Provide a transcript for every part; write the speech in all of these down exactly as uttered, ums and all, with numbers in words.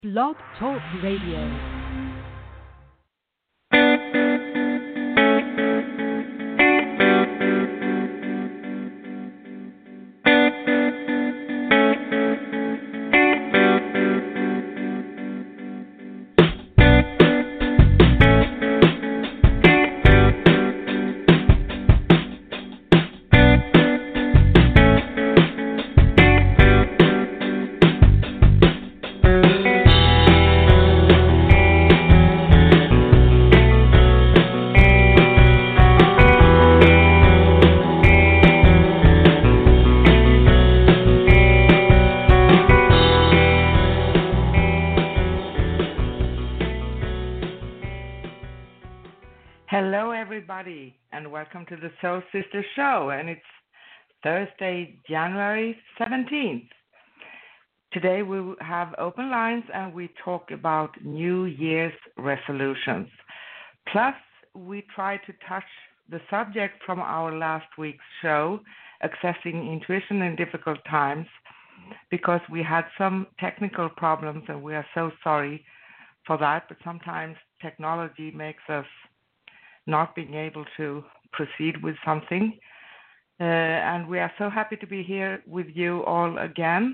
Blog Talk Radio. Hello, everybody, and welcome to the Soul Sister Show. And it's Thursday, January seventeenth. Today we will have open lines and we talk about New Year's resolutions. Plus, we try to touch the subject from our last week's show, Accessing Intuition in Difficult Times, because we had some technical problems and we are so sorry for that. But sometimes technology makes us not being able to proceed with something. Uh, and we are so happy to be here with you all again.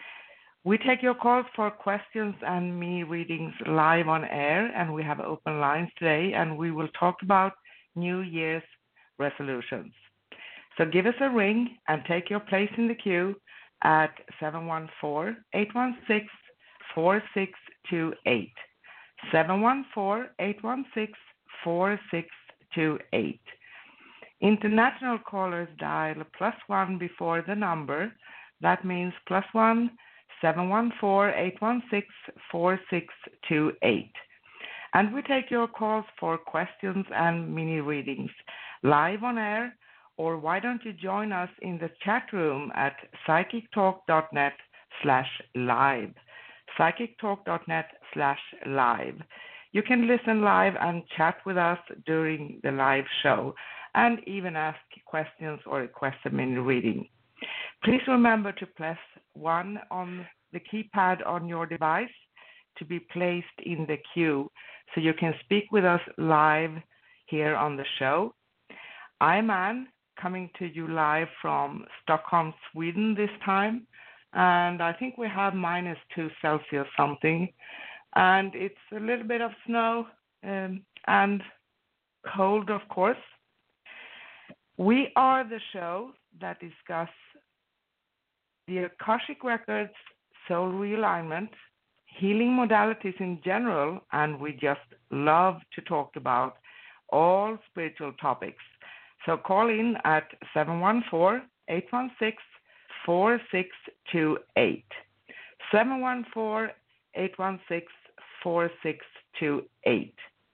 We take your calls for questions and me readings live on air, and we have open lines today, and we will talk about New Year's resolutions. So give us a ring and take your place in the queue at seven one four, eight one six, four six two eight. seven one four, eight one six, four six two eight. International callers dial plus one before the number. That means plus one, seven one four, eight one six, four six two eight. And we take your calls for questions and mini readings live on air, or why don't you join us in the chat room at psychictalk.net slash live. psychictalk.net slash live. You can listen live and chat with us during the live show and even ask questions or request a mini reading. Please remember to press one on the keypad on your device to be placed in the queue so you can speak with us live here on the show. I'm Anne, coming to you live from Stockholm, Sweden this time, and I think we have minus two Celsius something. And it's a little bit of snow um, and cold, of course. We are the show that discuss the Akashic Records, soul realignment, healing modalities in general, and we just love to talk about all spiritual topics. So call in at seven one four, eight one six, four six two eight. seven one four, eight one six, four six two eight.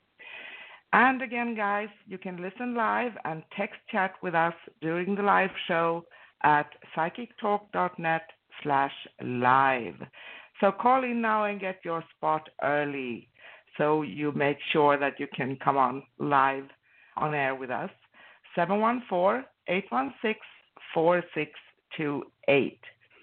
And again, guys, you can listen live and text chat with us during the live show at psychictalk.net slash live. So call in now and get your spot early so you make sure that you can come on live on air with us. seven one four, eight one six, four six two eight.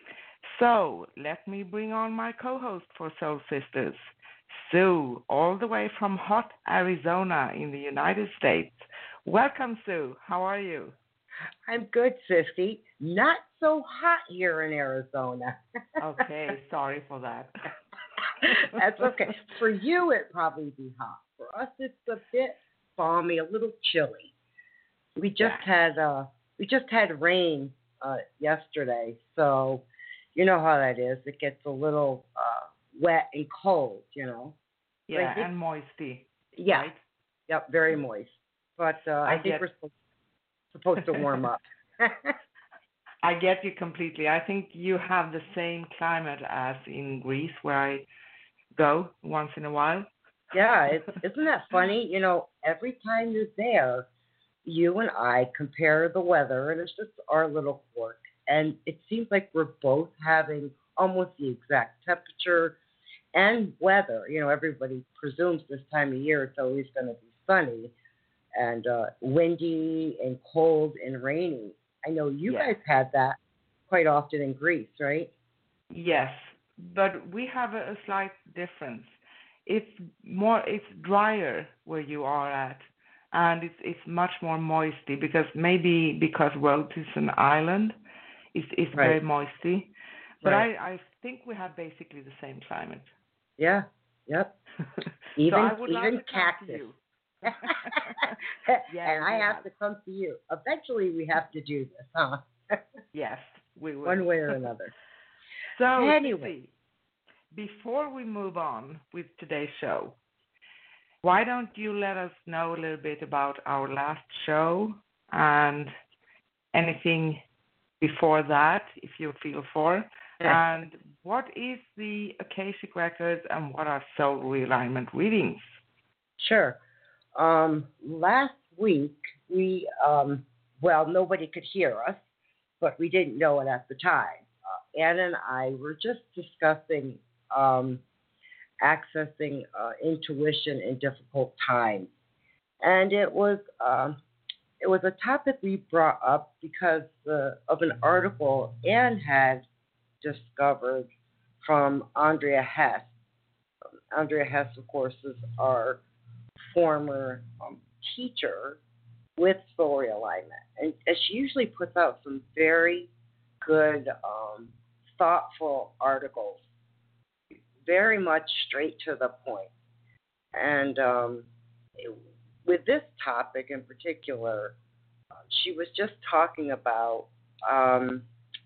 So let me bring on my co-host for Soul Sisters, Sue, all the way from hot Arizona in the United States. Welcome, Sue. How are you? I'm good, Sissy. Not so hot here in Arizona. Okay, sorry for that. That's okay. For you, it'd probably be hot. For us, it's a bit balmy, a little chilly. We just yeah. had uh, we just had rain uh, yesterday, so you know how that is. It gets a little uh, wet and cold, you know. Yeah, think, and moisty. Yeah. Right? Yep, very moist. But uh, I, I think get, we're supposed, supposed to warm up. I get you completely. I think you have the same climate as in Greece, where I go once in a while. Yeah, it's, isn't that funny? You know, every time you're there, you and I compare the weather, and it's just our little quirk. And it seems like we're both having almost the exact temperature and weather. You know, everybody presumes this time of year it's always going to be sunny and uh, windy and cold and rainy. I know you yes. guys had that quite often in Greece, right? Yes, but we have a, a slight difference. It's more, it's drier where you are at, and it's it's much more moisty because maybe because Rhodes is an island, it's it's Right. very moisty. But Right. I I think we have basically the same climate. Yeah. Yep. so Even I would even love to come to cactus. you. And I we have have. to come to you. Eventually, we have to do this, huh? Yes, we will. One way or another. So Anyway. Sissy, before we move on with today's show, why don't you let us know a little bit about our last show and anything before that, if you feel for, and what is the Akashic Records and what are soul realignment readings? Sure. Um, last week, we, um, well, nobody could hear us, but we didn't know it at the time. Uh, Anna and I were just discussing um, accessing uh, intuition in difficult times. And it was um, it was a topic we brought up because uh, of an article Anne had discovered from Andrea Hess. Um, Andrea Hess, of course, is our former um, teacher with soul realignment, and, and she usually puts out some very good, um, thoughtful articles, very much straight to the point. And um, with this topic in particular, uh, she was just talking about um,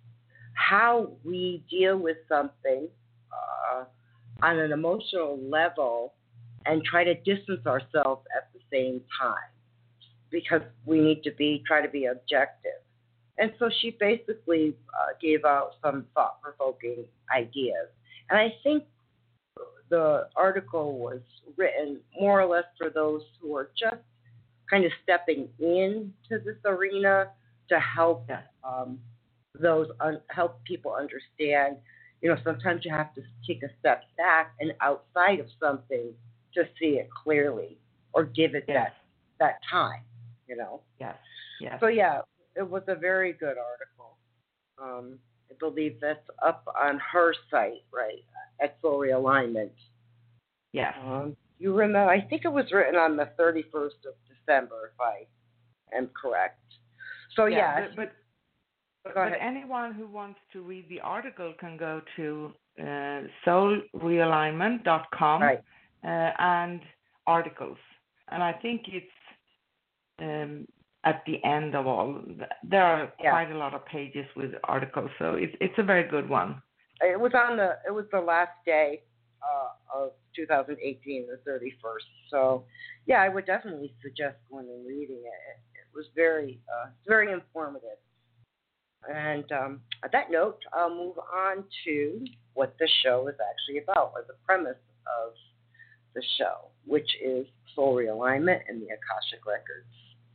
how we deal with something uh, on an emotional level and try to distance ourselves at the same time because we need to be try to be objective. And so she basically uh, gave out some thought-provoking ideas. And I think the article was written more or less for those who are just kind of stepping into this arena to help Yeah. um, those un- help people understand. You know, sometimes you have to take a step back and outside of something to see it clearly or give it Yes. that that time. You know. Yes. Yes. So yeah, it was a very good article. Um, I believe that's up on her site, right, at Soul Realignment. Yes. Um, you remember? I think it was written on the thirty-first of December, if I am correct. So yeah, yeah but but, go but ahead. anyone who wants to read the article can go to uh, soul realignment dot com Right. uh, and articles, and I think it's um, at the end of all. There are Yeah. quite a lot of pages with articles, so it's it's a very good one. It was on the it was the last day uh, of two thousand eighteen, the thirty-first. So yeah, I would definitely suggest going and reading it. It, it was very uh, very informative. And um, on that note, I'll move on to what the show is actually about, or the premise of the show, which is soul realignment and the Akashic Records.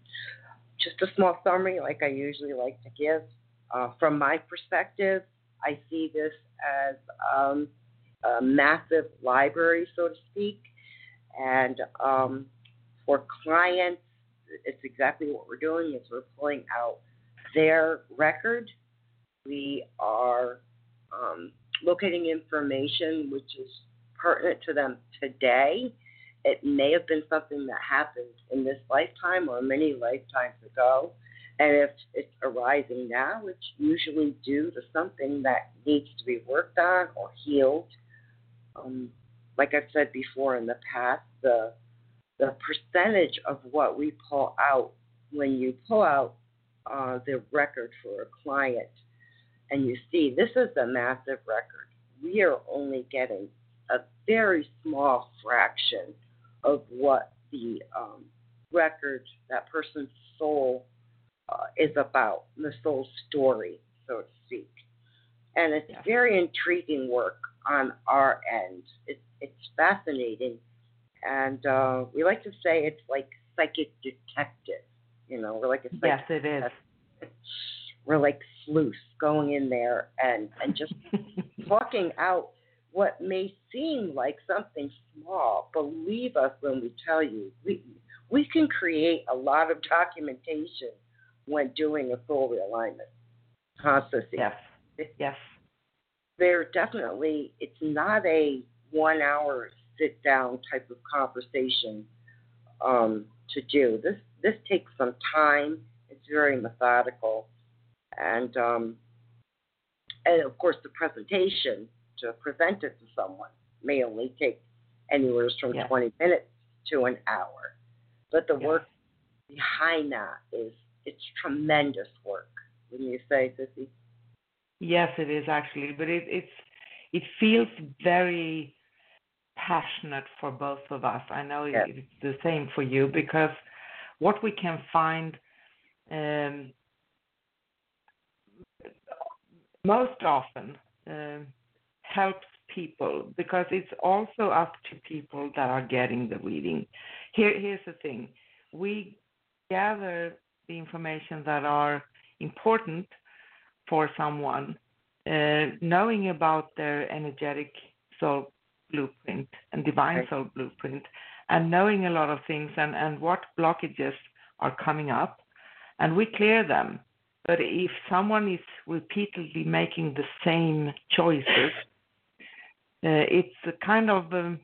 Just a small summary, like I usually like to give. Uh, from my perspective, I see this as um, a massive library, so to speak. And um, for clients, it's exactly what we're doing is we're pulling out their record. We are um, locating information which is pertinent to them today. It may have been something that happened in this lifetime or many lifetimes ago. And if it's arising now, it's usually due to something that needs to be worked on or healed. Um, like I've said before in the past, the the percentage of what we pull out when you pull out uh, the record for a client and you see this is a massive record, we are only getting a very small fraction of what the um, record, that person's soul uh, is about, the soul story, so to speak. And it's Yeah. very intriguing work on our end. It, it's fascinating. And uh, we like to say it's like psychic detective. You know, we're like a psychic Yes, it is. detective. We're like sleuths going in there and, and just talking out what may seem like something small. Believe us when we tell you, we, we can create a lot of documentation when doing a soul realignment. Huh, Sissy? Yes. Yes. they're definitely, it's not a one hour sit down type of conversation um, to do. This this takes some time. It's very methodical, and um, and of course the presentation to present it to someone may only take anywhere from Yes. twenty minutes to an hour. But the Yes. work behind that is it's tremendous work. Wouldn't you say, Sissy? Yes, it is actually, but it it's it feels very passionate for both of us. I know Yes. it's the same for you because what we can find um, most often um, helps people because it's also up to people that are getting the reading. Here, here's the thing: we gather the information that are important for someone, uh, knowing about their energetic soul blueprint and divine Right. soul blueprint, and knowing a lot of things and, and what blockages are coming up, and we clear them. But if someone is repeatedly making the same choices, uh, it's a kind of um,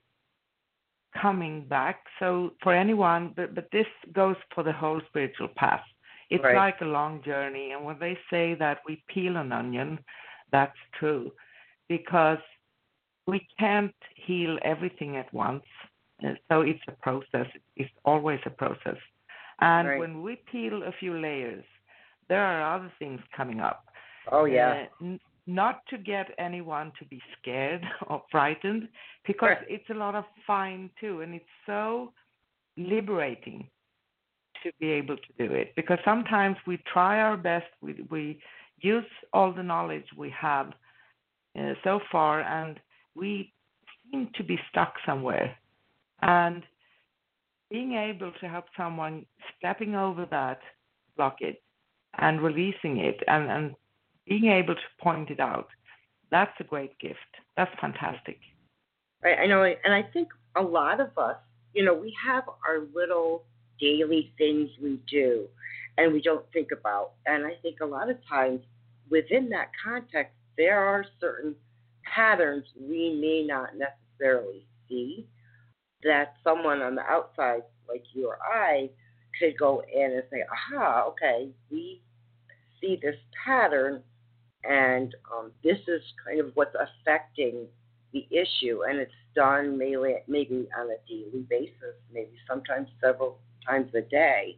coming back. So for anyone, but, but this goes for the whole spiritual path. It's Right. like a long journey. And when they say that we peel an onion, that's true because we can't heal everything at once. Uh, so it's a process. It's always a process. And Right. when we peel a few layers, there are other things coming up. Oh yeah. Uh, n- not to get anyone to be scared or frightened, because Right. it's a lot of fun too, and it's so liberating to be able to do it. Because sometimes we try our best, we we use all the knowledge we have uh, so far, and we seem to be stuck somewhere. And being able to help someone stepping over that blockage and releasing it and, and being able to point it out, that's a great gift. That's fantastic. Right. I know, and I think a lot of us, you know, we have our little daily things we do and we don't think about. And I think a lot of times within that context, there are certain patterns we may not necessarily see that someone on the outside, like you or I, could go in and say, aha, okay, we see this pattern, and um, this is kind of what's affecting the issue, and it's done maybe, maybe on a daily basis, maybe sometimes several times a day,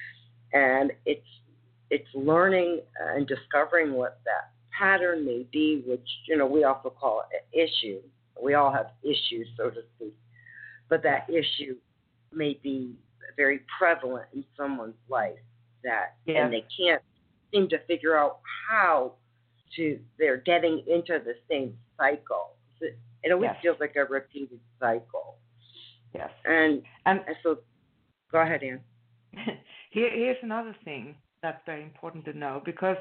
and it's it's learning and discovering what that pattern may be, which you know we also call it an issue. We all have issues, so to speak, but that issue may be very prevalent in someone's life that, Yes. and they can't seem to figure out how to. They're getting into the same cycle. It, it always Yes. feels like a repeated cycle. Yes. And And and so, go ahead, Ann. here, here's another thing that's very important to know, because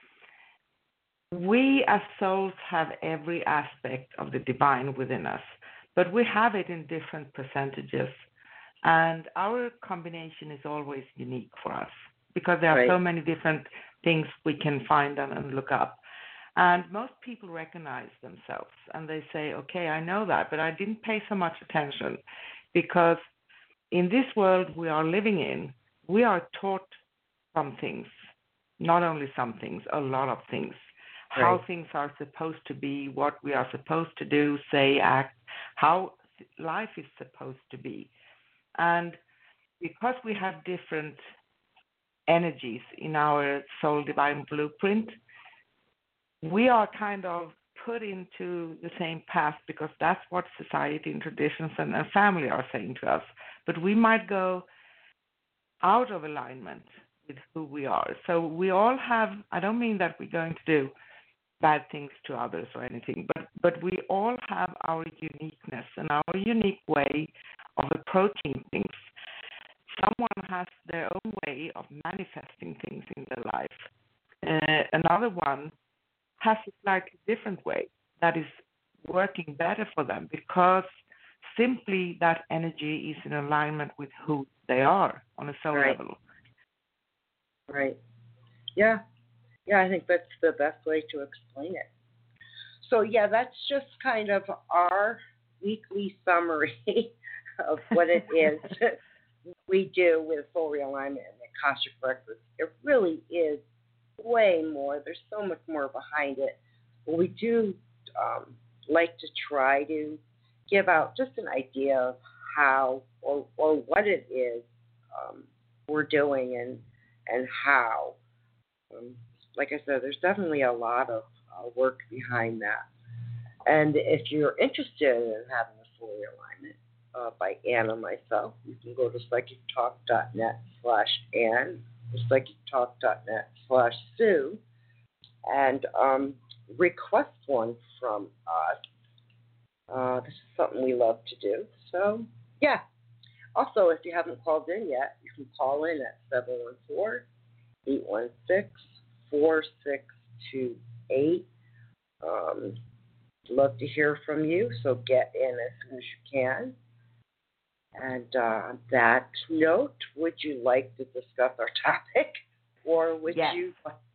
we as souls have every aspect of the divine within us, but we have it in different percentages. And our combination is always unique for us because there are Right. so many different things we can find and, and look up. And most people recognize themselves and they say, okay, I know that, but I didn't pay so much attention because in this world we are living in, we are taught some things, not only some things, a lot of things, how Right. things are supposed to be, what we are supposed to do, say, act, how life is supposed to be. And because we have different energies in our soul divine blueprint, we are kind of put into the same path because that's what society and traditions and, and family are saying to us. But we might go out of alignment with who we are. So we all have, I don't mean that we're going to do bad things to others or anything, but, but we all have our uniqueness and our unique way of approaching things. Someone has their own way of manifesting things in their life. Uh, another one has a slightly different way that is working better for them because simply that energy is in alignment with who they are on a soul Right. level. Right. Yeah. Yeah, I think that's the best way to explain it. so yeah, that's just kind of our weekly summary of what it is we do with full realignment and the Akashic Records. It really is way more. There's so much more behind it. But we do um, like to try to give out just an idea of how or, or what it is um, we're doing and and how. Um, like I said, there's definitely a lot of uh, work behind that. And if you're interested in having a full realignment uh, by Ann and myself, you can go to psychictalk.net slash Ann or psychictalk.net slash Sue and um, request one from us. Uh, this is something we love to do. So, yeah. Also, if you haven't called in yet, you can call in at seven one four, eight one six, four six two eight. Um, love to hear from you, so get in as soon as you can. And uh, on that note, would you like to discuss our topic, or would yes. you?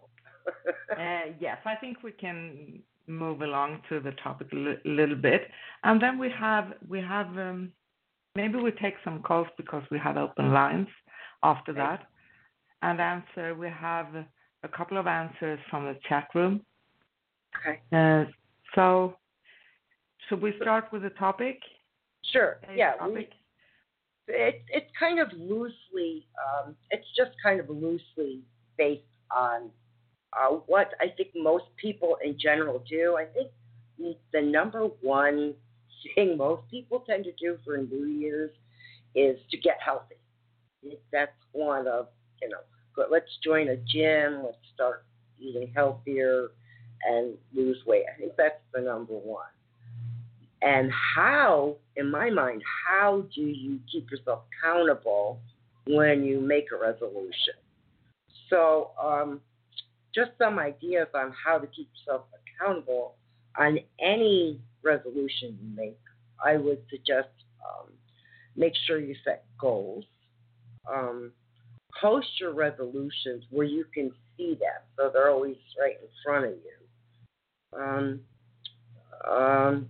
uh, yes, I think we can move along to the topic a li- little bit, and then we have we have um, maybe we take some calls because we have open lines after Okay. that, and answer. We have a couple of answers from the chat room. Okay. Uh, so, should we start with the topic? Sure. A Yeah. Topic? We, it, it's kind of loosely. Um, it's just kind of loosely based on uh, what I think most people in general do. I think the number one thing most people tend to do for New Year's is to get healthy. That's one of, you know, let's join a gym, let's start eating healthier and lose weight. I think that's the number one. And how, in my mind, how do you keep yourself accountable when you make a resolution? So um, just some ideas on how to keep yourself accountable on any resolution you make. I would suggest um, make sure you set goals. Um, post your resolutions where you can see them, so they're always right in front of you. Um, um,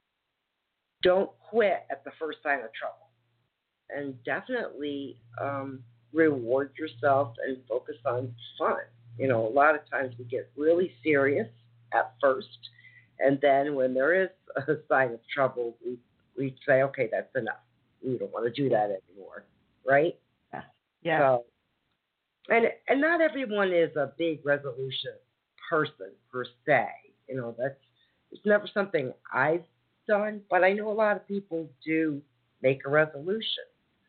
don't quit at the first sign of trouble, and definitely um, reward yourself and focus on fun. You know, a lot of times we get really serious at first, and then when there is a sign of trouble, we we say, okay, that's enough. We don't want to do that anymore, right? Yeah. Yeah. So, and and not everyone is a big resolution person per se. You know, that's it's never something I've done, but I know a lot of people do make a resolution.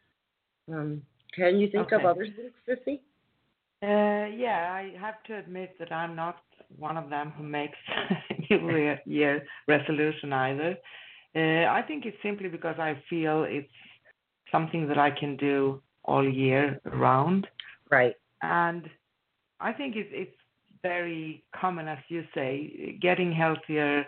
Um, can you think Okay. of other things, Sissy? Uh, yeah, I have to admit that I'm not one of them who makes New Year resolution either. Uh, I think it's simply because I feel it's something that I can do all year round. Right. And I think it's, it's very common, as you say, getting healthier,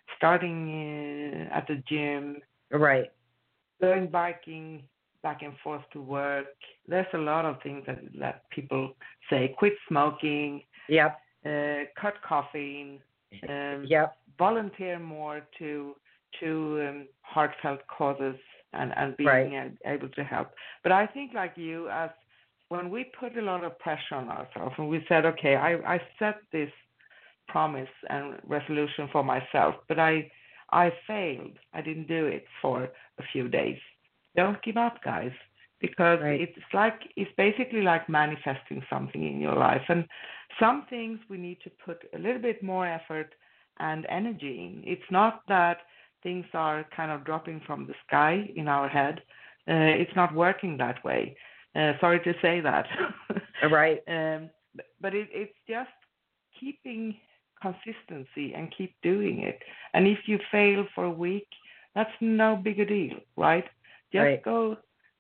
starting uh, at the gym, Right. going biking back and forth to work. There's a lot of things that, that people say. Quit smoking, Yep. uh, cut caffeine, um, Yep. volunteer more to to um, heartfelt causes and, and being Right. able to help. But I think like you, as when we put a lot of pressure on ourselves and we said, okay, I, I set this promise and resolution for myself, but I I failed. I didn't do it for a few days. Don't give up, guys, because Right. it's like it's basically like manifesting something in your life. And some things we need to put a little bit more effort and energy in. It's not that things are kind of dropping from the sky in our head. Uh, it's not working that way. Uh, sorry to say that. Right. um, but but it, it's just keeping consistency and keep doing it. And if you fail for a week, that's no big a deal, right? Just Right. go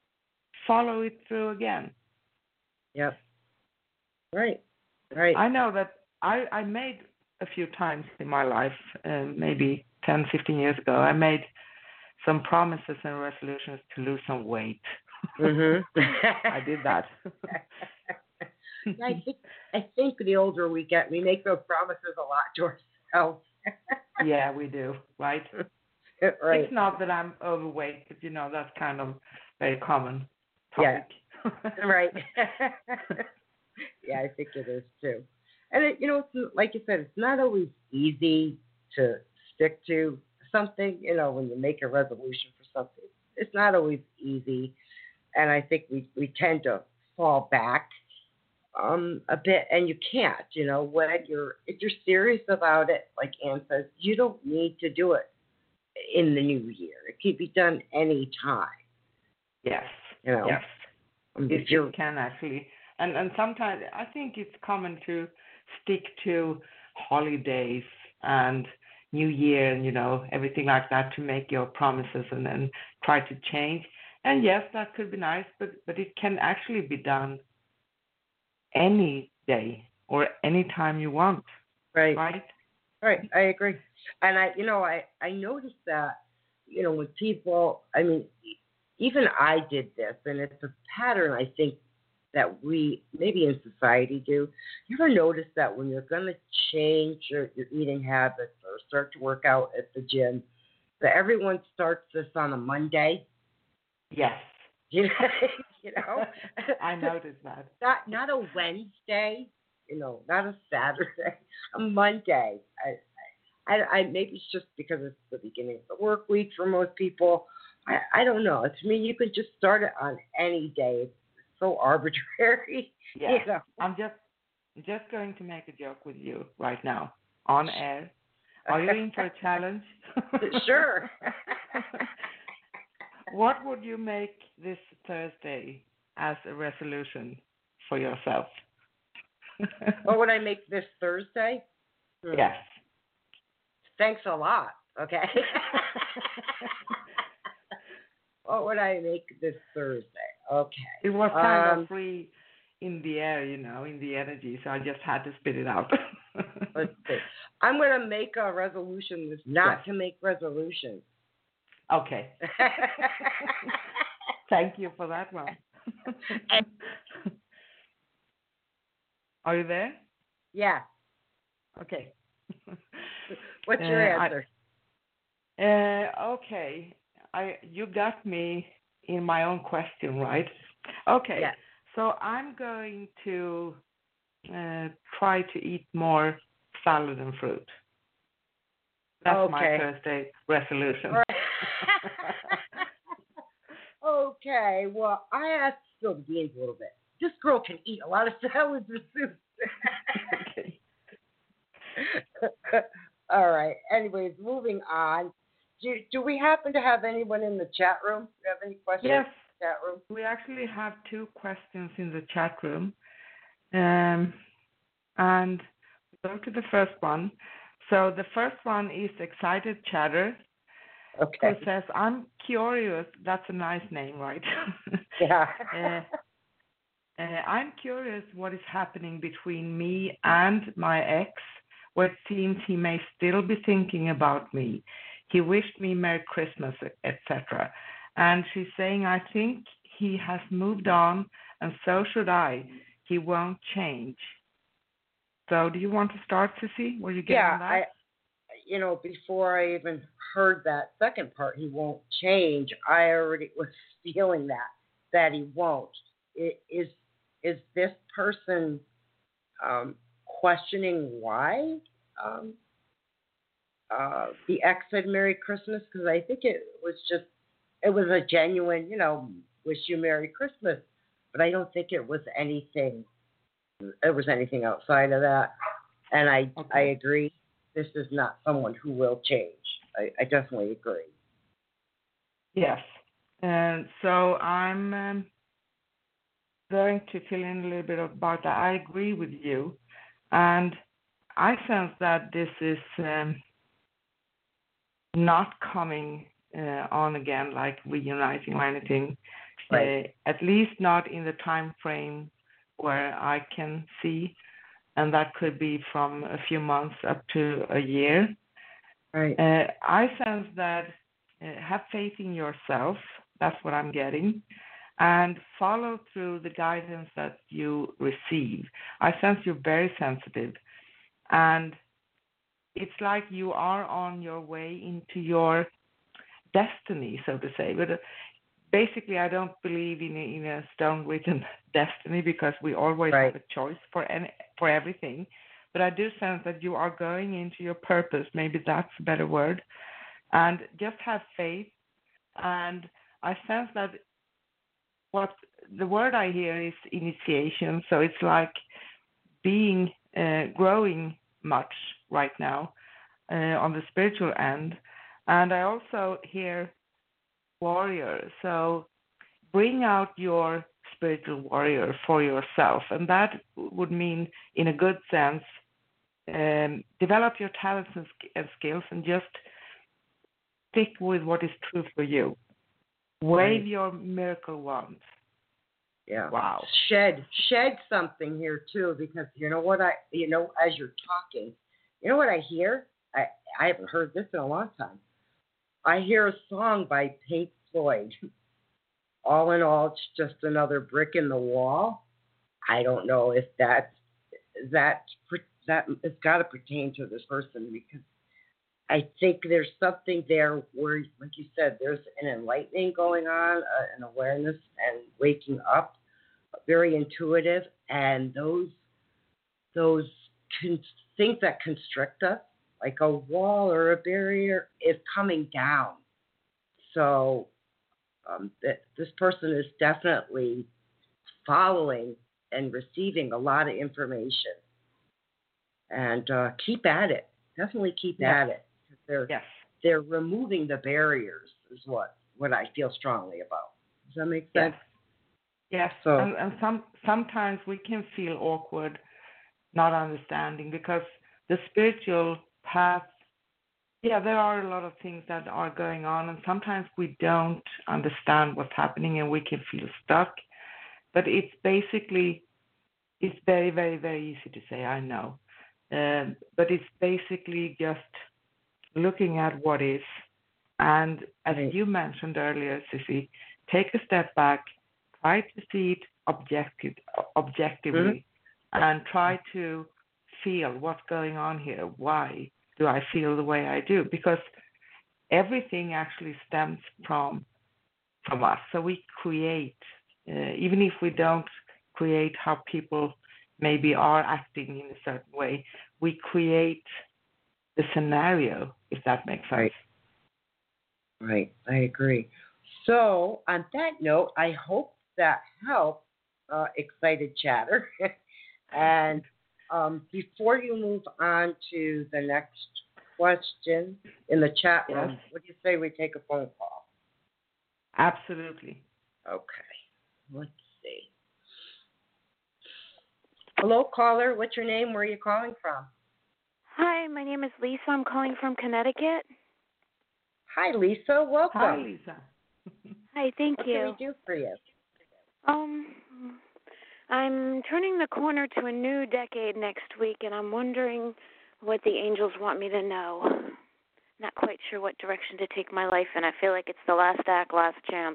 follow it through again. Yep. Right. Right. I know that I, I made a few times in my life, uh, maybe ten, fifteen years ago, I made some promises and resolutions to lose some weight. Mhm. I did that. I think I think the older we get, we make those promises a lot to ourselves. Yeah, we do, right? Right. It's not that I'm overweight, but you know that's kind of very common topic. Yeah. Right. Yeah, I think it is too. And it, you know, it's, like you said, it's not always easy to stick to something. You know, when you make a resolution for something, it's not always easy. And I think we we tend to fall back um a bit, and you can't. You know, when you're if you're serious about it, like Ann says, you don't need to do it in the new year. It can be done any time. Yes. You know, Yes. Um, It, if you're it can actually, and and sometimes I think it's common to stick to holidays and New Year and you know everything like that to make your promises and then try to change. And yes, that could be nice, but but it can actually be done any day or any time you want, right. right? Right, I agree. And I, you know, I, I noticed that, you know, when people, I mean, e- even I did this, and it's a pattern I think that we maybe in society do. You ever notice that when you're going to change your, your eating habits or start to work out at the gym, that everyone starts this on a Monday? Yes. You know, you know? I noticed that. Not not a Wednesday, you know, not a Saturday, a Monday. I, I, I maybe it's just because it's the beginning of the work week for most people. I, I don't know. To me, you could just start it on any day. It's so arbitrary. Yeah. You know. I'm just just going to make a joke with you right now on air. Are you in for a challenge? Sure. What would you make this Thursday as a resolution for yourself? What would I make this Thursday? Hmm. Yes. Thanks a lot. Okay. What would I make this Thursday? Okay. It was kind um, of free in the air, you know, in the energy, so I just had to spit it out. Let's see. I'm going to make a resolution that's not Yes. to make resolutions. Okay. Thank you for that one. Are you there? Yeah. Okay. What's your Uh, answer? I, uh, okay. I you got me in my own question, right? Okay. Yeah. So I'm going to uh, try to eat more salad and fruit. That's my Okay. Thursday resolution. Right. Okay. Well, I have to spill the beans a little bit. This girl can eat a lot of salads and soups. Okay. All right. Anyways, moving on. Do do we happen to have anyone in the chat room? Do you have any questions Yes, in the chat room? we actually have two questions in the chat room. Um, and go to the first one. So the first one is Excited Chatter, Okay. who says, I'm curious. That's a nice name, right? Yeah. uh, uh, I'm curious what is happening between me and my ex, where it seems he may still be thinking about me. He wished me Merry Christmas, et cetera. And she's saying, I think he has moved on, and so should I. He won't change. So do you want to start, Sissy? Were you getting Yeah. on that? I. You know, before I even heard that second part, he won't change. I already was feeling that that he won't. It, is is this person um, questioning why um, uh, the ex said Merry Christmas? Because I think it was just it was a genuine, you know, wish you Merry Christmas. But I don't think it was anything. It was anything outside of that. And I Okay. I agree. This is not someone who will change. I, I definitely agree. Yes. And so I'm um, going to fill in a little bit about that. I agree with you. And I sense that this is um, not coming uh, on again, like reuniting or anything. Right. Uh, at least not in the time frame where I can see. And that could be from a few months up to a year. Right. Uh, I sense that uh, have faith in yourself. That's what I'm getting. And follow through the guidance that you receive. I sense you're very sensitive. And it's like you are on your way into your destiny, so to say. But uh, basically, I don't believe in a, in a stone-written destiny because we always Right. have a choice for any, for everything. But I do sense that you are going into your purpose. Maybe that's a better word. And just have faith. And I sense that what the word I hear is initiation. So it's like being uh, growing much right now uh, on the spiritual end. And I also hear warrior. So bring out your spiritual warrior for yourself. And that would mean, in a good sense, um, develop your talents and, and skills and just stick with what is true for you. Wave Right. your miracle wand. Yeah. Wow. Shed shed something here too, because you know what I you know as you're talking, you know what I hear? I I haven't heard this in a long time. I hear a song by Pink Floyd. All in all, it's just another brick in the wall. I don't know if that's that that it's got to pertain to this person, because I think there's something there where, like you said, there's an enlightening going on, uh, an awareness and waking up, very intuitive, and those those con- things that constrict us, like a wall or a barrier, is coming down. So um, that this person is definitely following and receiving a lot of information, and uh, keep at it. Definitely keep Yes. at it. They're Yes. they're removing the barriers, is what what I feel strongly about. Does that make sense? Yes. Yes. So And, and some sometimes we can feel awkward, not understanding, because the spiritual path, yeah, there are a lot of things that are going on, and sometimes we don't understand what's happening and we can feel stuck. But it's basically, it's very, very, very easy to say, I know. Um, but it's basically just looking at what is. And as Right. you mentioned earlier, Sissy, take a step back, try to see it objective, objectively, Mm-hmm. and try to feel what's going on here. Why do I feel the way I do? Because everything actually stems from from us. So we create, uh, even if we don't create how people maybe are acting in a certain way, we create the scenario, if that makes sense. Right. Right. I agree. So on that note, I hope that helped, uh, excited chatter. And um, before you move on to the next question in the chat room, Yes. what do you say we take a phone call? Absolutely. Okay. Let's see. Hello, caller. What's your name? Where are you calling from? Hi, my name is Lisa. I'm calling from Connecticut. Hi, Lisa. Welcome. Hi, Lisa. Hi, thank What you. can we do for you? Um, I'm turning the corner to a new decade next week, and I'm wondering what the angels want me to know. Not quite sure what direction to take my life, and I feel like it's the last act, last chance.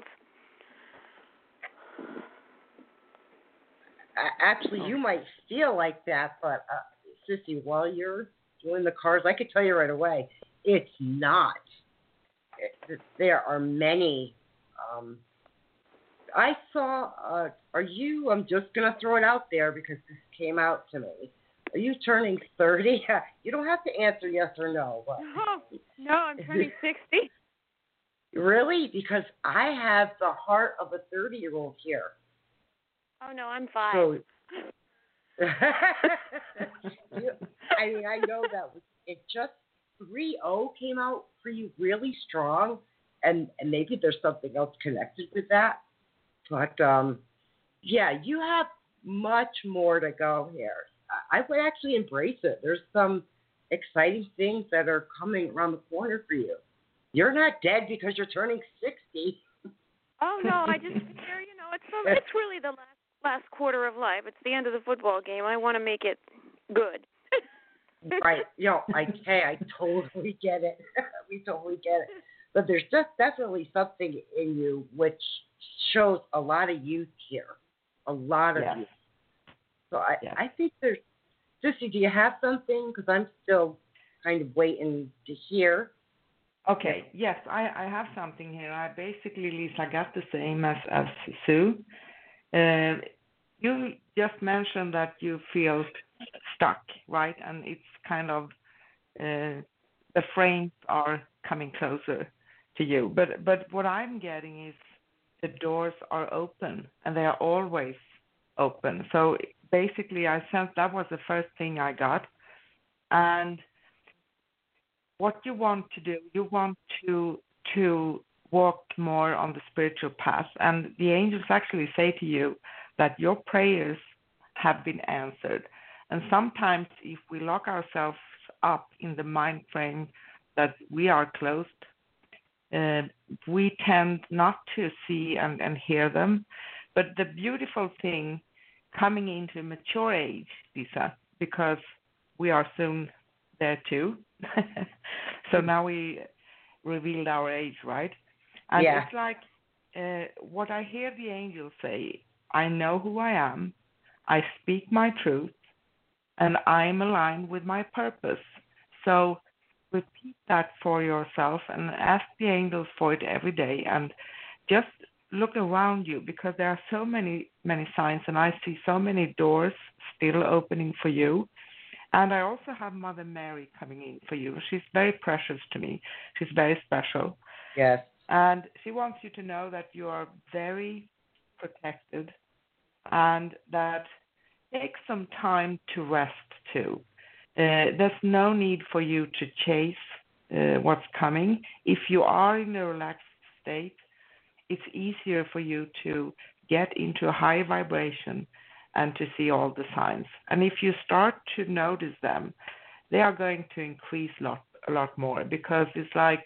Actually, you might feel like that, but uh, Sissy, while you're doing the cards, I could tell you right away, it's not. It, there are many. Um, I saw. Uh, are you? I'm just gonna throw it out there because this came out to me. Are you turning thirty? You don't have to answer yes or no. But No, no, I'm turning sixty. Really? Because I have the heart of a thirty-year-old here. Oh no, I'm five. So, you, I mean, I know that it just three oh came out for you really strong, and, and maybe there's something else connected with that. But, um, yeah, you have much more to go here. I would actually embrace it. There's some exciting things that are coming around the corner for you. You're not dead because you're turning sixty. Oh no, I just figure, you know, it's the, it's really the last last quarter of life. It's the end of the football game. I want to make it good. Right. You know, I hey, I totally get it. We totally get it. But there's just definitely something in you which shows a lot of youth here. A lot of Yes. youth. So I, Yes. I think there's, Sissy, do you have something? Because I'm still kind of waiting to hear. Okay, yes, I, I have something here. I basically, Lisa, got the same as, as Sue. Uh, you just mentioned that you feel stuck, right? And it's kind of uh, the frames are coming closer to you. But but what I'm getting is the doors are open, and they are always open. So basically, I sense that was the first thing I got. And what you want to do, you want to to walk more on the spiritual path. And the angels actually say to you that your prayers have been answered. And sometimes if we lock ourselves up in the mind frame that we are closed, uh, we tend not to see and, and hear them. But the beautiful thing coming into mature age, Lisa, because we are soon there too. So now we revealed our age, right? And Yeah. it's like uh, what I hear the angels say, I know who I am, I speak my truth, and I'm aligned with my purpose. So repeat that for yourself and ask the angels for it every day, and just look around you, because there are so many, many signs, and I see so many doors still opening for you. And I also have Mother Mary coming in for you. She's very precious to me. She's very special. Yes. And she wants you to know that you are very protected, and that take some time to rest too. Uh, there's no need for you to chase uh, what's coming. If you are in a relaxed state, it's easier for you to get into a high vibration and to see all the signs. And if you start to notice them, they are going to increase a lot, a lot more, because it's like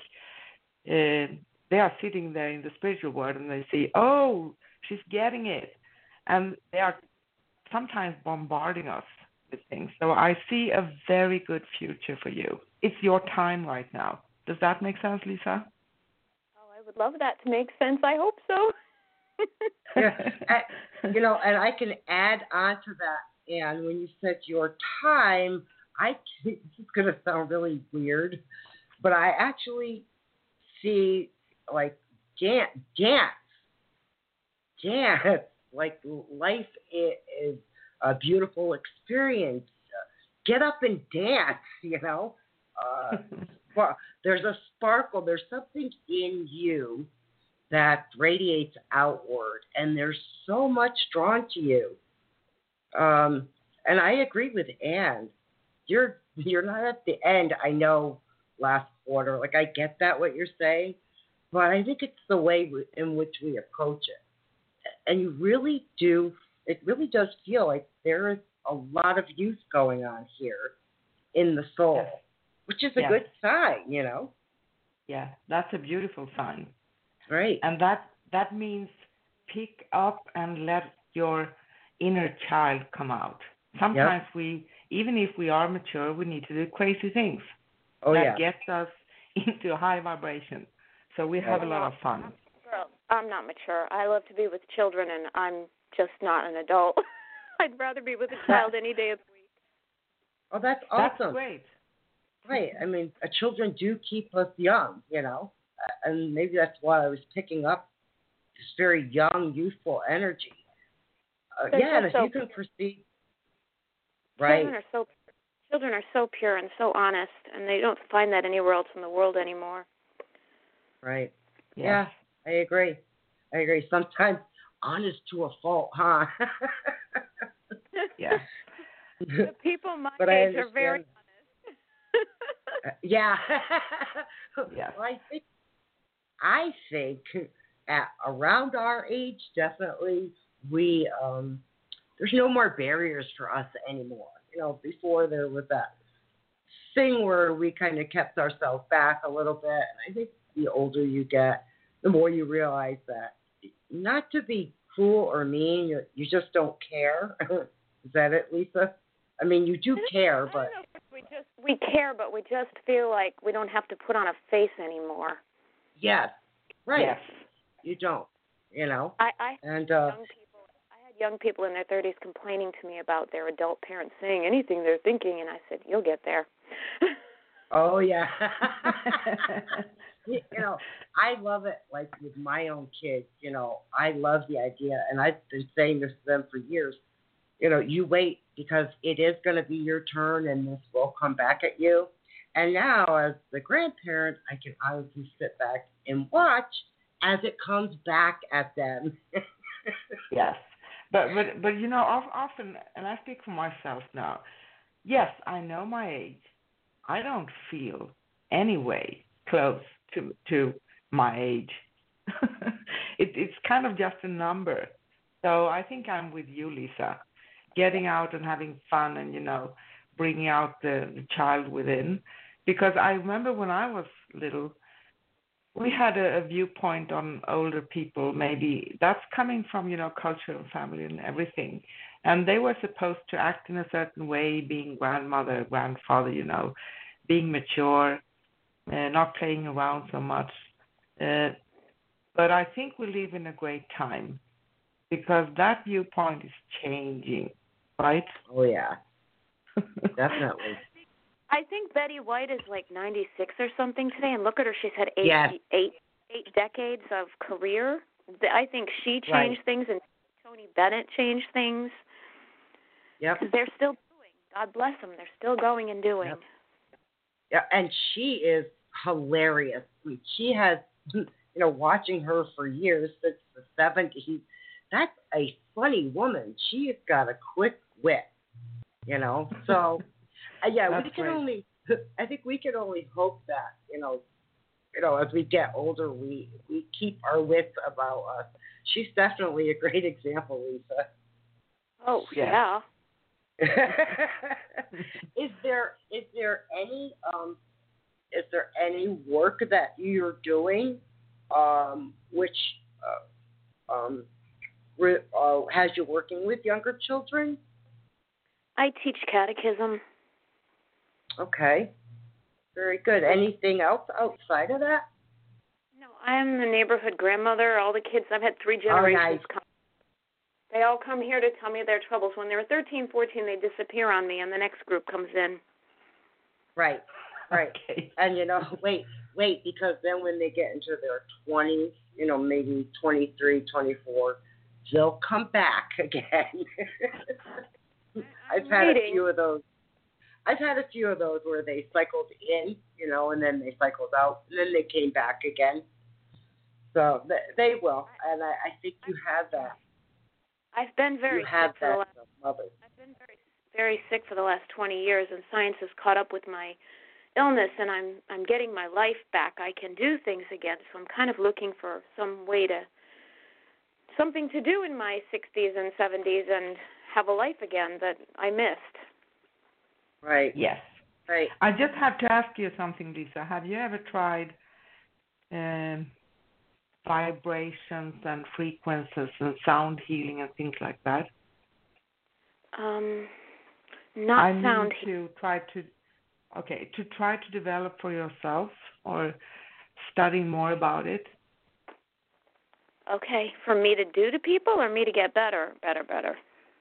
uh, they are sitting there in the spiritual world and they see, oh, she's getting it. And they are sometimes bombarding us with things. So I see a very good future for you. It's your time right now. Does that make sense, Lisa? Oh, I would love that to make sense. I hope so. Yeah. I, you know, and I can add on to that. And when you said your time, I this is going to sound really weird, but I actually see like dance, dance, dance. Like life is a beautiful experience. Get up and dance. You know, uh, well, there's a sparkle. There's something in you that radiates outward, and there's so much drawn to you. Um, and I agree with Anne. You're you're not at the end. I know last quarter, like I get that what you're saying, but I think it's the way we, in which we approach it. And you really do. It really does feel like there is a lot of youth going on here in the soul, Yes. which is a Yes. good sign, you know. Yeah, that's a beautiful sign. Right. And that that means pick up and let your inner child come out. Sometimes yep. we, even if we are mature, we need to do crazy things. Oh, that yeah. gets us into a high vibration. So we have a lot of fun. Girl, I'm not mature. I love to be with children, and I'm just not an adult. I'd rather be with a child any day of the week. Oh, that's awesome. That's great. Right. I mean, uh, children do keep us young, you know, uh, and maybe that's why I was picking up this very young, youthful energy. Uh, yeah, and if so you can proceed, right? Children are so children are so pure and so honest, and they don't find that anywhere else in the world anymore. Right. Yes. Yeah, I agree. I agree. Sometimes honest to a fault, huh? Yeah. The people my but age are very honest. uh, yeah. Yes. Well, I think I think at around our age, definitely we um, there's no more barriers for us anymore. You know, before there was that thing where we kind of kept ourselves back a little bit, and I think the older you get, the more you realize that not to be cruel or mean, you, you just don't care. Is that it, Lisa? I mean, you do care, but we just we care, but we just feel like we don't have to put on a face anymore. yes, right. Yes. You don't. You know. I, I and uh, young people. I had young people in their thirties complaining to me about their adult parents saying anything they're thinking, and I said, "You'll get there." Oh yeah. you know, I love it. Like with my own kids, you know, I love the idea, and I've been saying this to them for years. You know, you wait because it is going to be your turn, and this will come back at you. And now, as the grandparent, I can honestly sit back and watch as it comes back at them. Yes, but but but you know, of- often, and I speak for myself now. Yes, I know my age. I don't feel any way close to to my age. it, it's kind of just a number. So I think I'm with you, Lisa. Getting out and having fun, and you know, bringing out the, the child within. Because I remember when I was little, we had a, a viewpoint on older people. Maybe that's coming from you know culture and family and everything, and they were supposed to act in a certain way, being grandmother, grandfather, you know, being mature, uh, not playing around so much. Uh, but I think we live in a great time because that viewpoint is changing, right? Oh yeah, definitely. I think Betty White is like ninety-six or something today, and look at her. She's had eight, Yes. eight, eight decades of career. I think she changed Right. things, and Tony Bennett changed things. Yep. Because they're still doing. God bless them. They're still going and doing. Yep. Yeah, and she is hilarious. I mean, she has, you know, watching her for years since the seventies. That's a funny woman. She's got a quick wit, you know. So, uh, yeah, That's we can great. only. I think we can only hope that you know, you know, as we get older, we we keep our wits about us. She's definitely a great example, Lisa. Oh, Yeah. yeah. is there is there any um is there any work that you're doing um which uh, um re, uh, has you working with younger children? I teach catechism. Okay, very good. Anything else outside of that? No, I am the neighborhood grandmother. All the kids, I've had three generations Oh, nice. come. They all come here to tell me their troubles. When they were thirteen, fourteen, they disappear on me, and the next group comes in. Right, right. Okay. And you know, wait, wait, because then when they get into their twenties, you know, maybe twenty-three, twenty-four, they'll come back again. I've had waiting. a few of those. I've had a few of those where they cycled in, you know, and then they cycled out, and then they came back again. So they, they will, and I, I think you have that. I've been very you have sick for the that last. as a mother. I've been very, very sick for the last twenty years, and science has caught up with my illness, and I'm I'm getting my life back. I can do things again, so I'm kind of looking for some way to something to do in my sixties and seventies and have a life again that I missed. Right. Yes. Right. I just have to ask you something, Lisa. Have you ever tried um, vibrations and frequencies and sound healing and things like that? Um, not I mean sound. to try to, okay, to try to develop for yourself or studying more about it. Okay, for me to do to people or me to get better, better, better.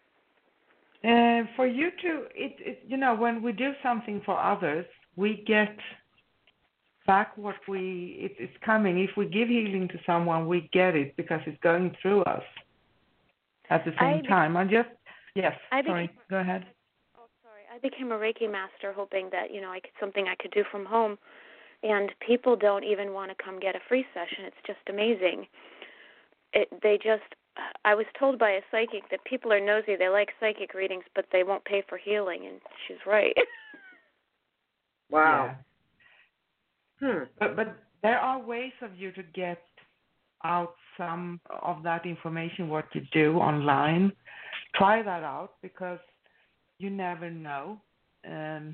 Uh, for you to, it, it, you know, when we do something for others, we get back what we, it, it's coming. If we give healing to someone, we get it because it's going through us at the same I time. I just, yes, I sorry, became, go ahead. Oh, sorry. I became a Reiki master hoping that, you know, I could something I could do from home. And people don't even want to come get a free session. It's just amazing. It, they just, I was told by a psychic that people are nosy. They like psychic readings, but they won't pay for healing, and she's right. Wow. Yeah. Hmm. But but there are ways of you to get out some of that information, what you do online. Try that out because you never know. Um,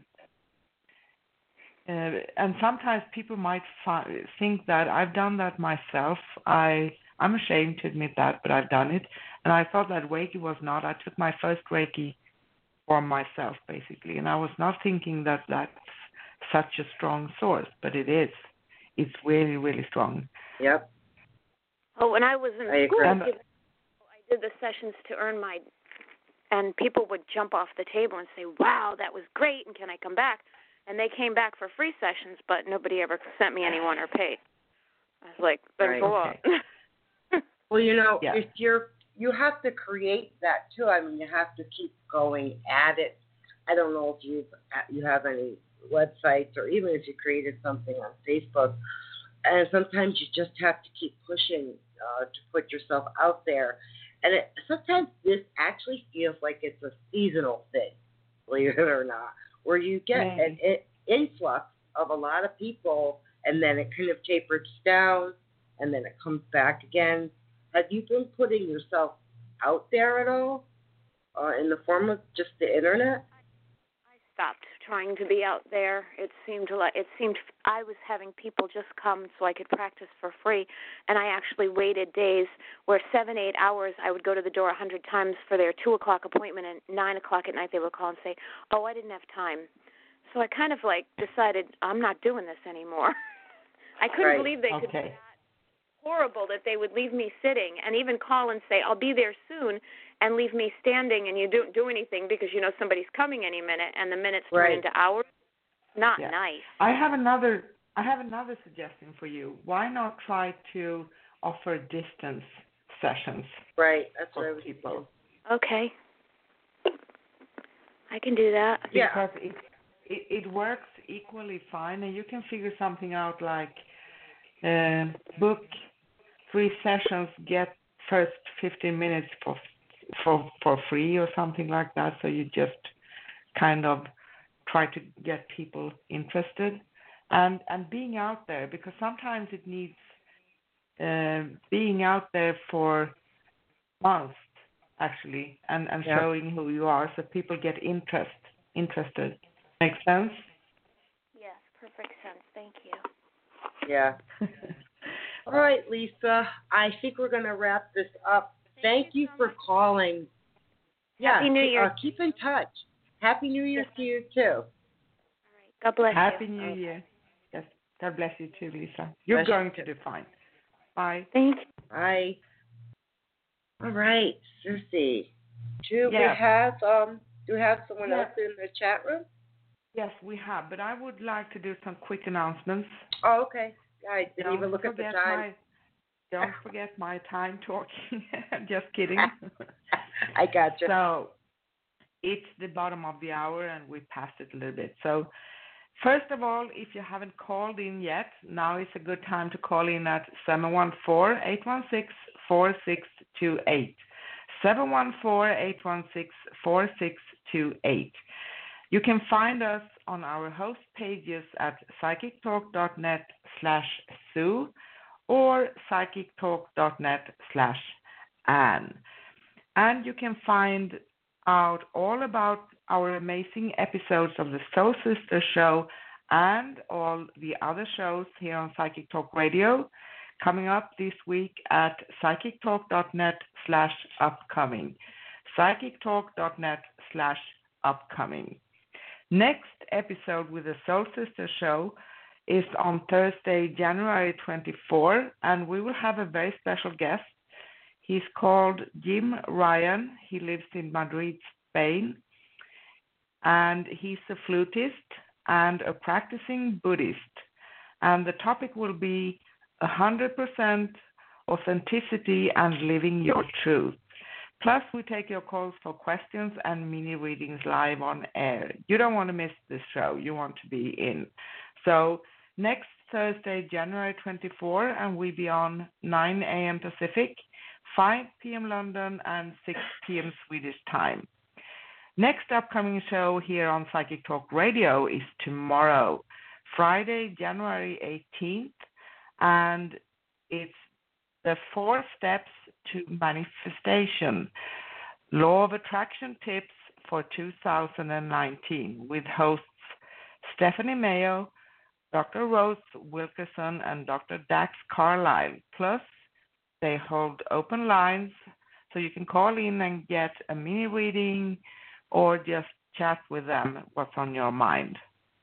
uh, and sometimes people might fi- think that I've done that myself. I I'm ashamed to admit that, but I've done it. And I thought that Reiki was not. I took my first Reiki for myself, basically. And I was not thinking that that's such a strong source, but it is. It's really, really strong. Yep. Oh, when I was in I school, agree. I did, I did the sessions to earn my, and people would jump off the table and say, wow, that was great, and can I come back? And they came back for free sessions, but nobody ever sent me anyone or paid. I was like, thanks Right. a lot. Okay. Well, you know, Yeah. if you're, you have to create that too. I mean, you have to keep going at it. I don't know if you you have any websites or even if you created something on Facebook. And sometimes you just have to keep pushing uh, to put yourself out there. And it, sometimes this actually feels like it's a seasonal thing, believe it or not, where you get Maybe. an, an influx of a lot of people, and then it kind of tapers down, and then it comes back again. Have you been putting yourself out there at all, uh, in the form of just the internet? I stopped trying to be out there. It seemed like it seemed I was having people just come so I could practice for free, and I actually waited days where seven, eight hours I would go to the door a hundred times for their two o'clock appointment, and nine o'clock at night they would call and say, "Oh, I didn't have time." So I kind of like decided I'm not doing this anymore. I couldn't Right. believe they could be Okay. that horrible that they would leave me sitting and even call and say, "I'll be there soon," and leave me standing, and you don't do anything because you know somebody's coming any minute, and the minutes turn Right. into hours. Not Yeah. nice. I have another. I have another suggestion for you. Why not try to offer distance sessions Right. That's what I for was people? Okay. I can do that. Yeah. Because it, it it works equally fine, and you can figure something out like uh, book three sessions, get first fifteen minutes for for for free or something like that. So you just kind of try to get people interested, and and being out there, because sometimes it needs uh, being out there for months actually, and and Yeah. showing who you are, so people get interest interested. Make sense? Yes, perfect sense. Thank you. Yeah. All right, Lisa. I think we're going to wrap this up. Thank you for calling. Yeah. Happy New keep- Year. Uh, keep in touch. Happy New Year to you too. All right. God bless Happy you. New Year. Yes. God bless you too, Lisa. You're Bless you going too. to do fine. Bye. Thank you. Bye. All right, Susie. Do Yeah. we have um? Do we have someone Yeah. else in the chat room? Yes, we have, but I would like to do some quick announcements. Oh, okay. I didn't Don't even look at the forget time. my don't forget my time talking. Just kidding. I got you. So it's the bottom of the hour, and we passed it a little bit. So first of all, if you haven't called in yet, now is a good time to call in at seven one four, eight one six, four six two eight. seven one four, eight one six, four six two eight. You can find us on our host pages at psychictalk.net slash Sue or psychictalk.net slash Anne. And you can find out all about our amazing episodes of the Soul Sister Show and all the other shows here on Psychic Talk Radio coming up this week at psychictalk.net slash upcoming. psychictalk.net slash upcoming. Next episode with the Soul Sister Show is on Thursday, January twenty-fourth, and we will have a very special guest. He's called Jim Ryan. He lives in Madrid, Spain, and he's a flutist and a practicing Buddhist. And the topic will be one hundred percent authenticity and living your truth. Plus, we take your calls for questions and mini readings live on air. You don't want to miss this show. You want to be in. So next Thursday, January twenty-fourth, and we'll be on nine a.m. Pacific, five p.m. London, and six p.m. Swedish time. Next upcoming show here on Psychic Talk Radio is tomorrow, Friday, January eighteenth, and it's the four steps to manifestation, law of attraction tips for two thousand nineteen with hosts Stephanie Mayo, Doctor Rose Wilkerson, and Doctor Dax Carlisle. Plus, they hold open lines so you can call in and get a mini reading or just chat with them what's on your mind.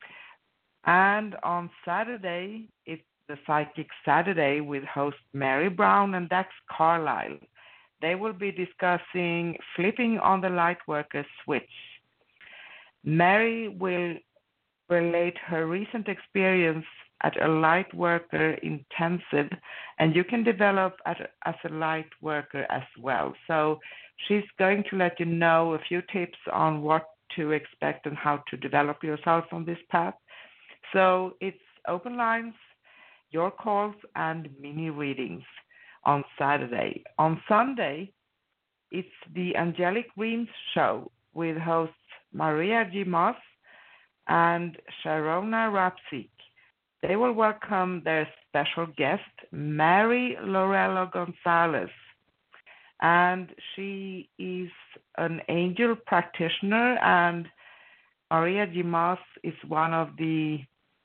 And on Saturday, it's the Psychic Saturday with host Mary Brown and Dax Carlisle. They will be discussing flipping on the Lightworker switch. Mary will relate her recent experience at a light worker intensive, and you can develop at, as a light worker as well. So she's going to let you know a few tips on what to expect and how to develop yourself on this path. So it's open lines, your calls, and mini readings on Saturday. On Sunday, it's the Angelic Reams Show with hosts Maria G. Moss and Sharona Rapsik. They will welcome their special guest, Mary Lorello Gonzalez. And she is an angel practitioner, and Maria G. Moss is one of the,